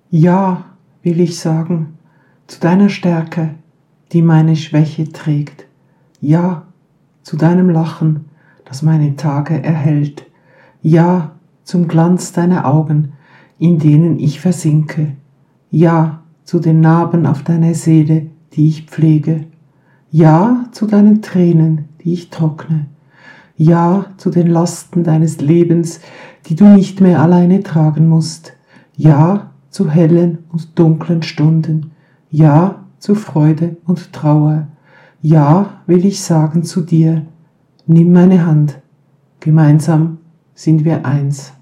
Ja, will ich sagen, zu deiner Stärke, die meine Schwäche trägt. Ja, zu deinem Lachen, das meine Tage erhellt. Ja, zum Glanz deiner Augen, in denen ich versinke. Ja, zu den Narben auf deiner Seele, die ich pflege. Ja, zu deinen Tränen, die ich trockne. Ja, zu den Lasten deines Lebens, die du nicht mehr alleine tragen musst. Ja, zu hellen und dunklen Stunden. Ja, zu Freude und Trauer. Ja, will ich sagen zu dir, nimm meine Hand, gemeinsam sind wir eins.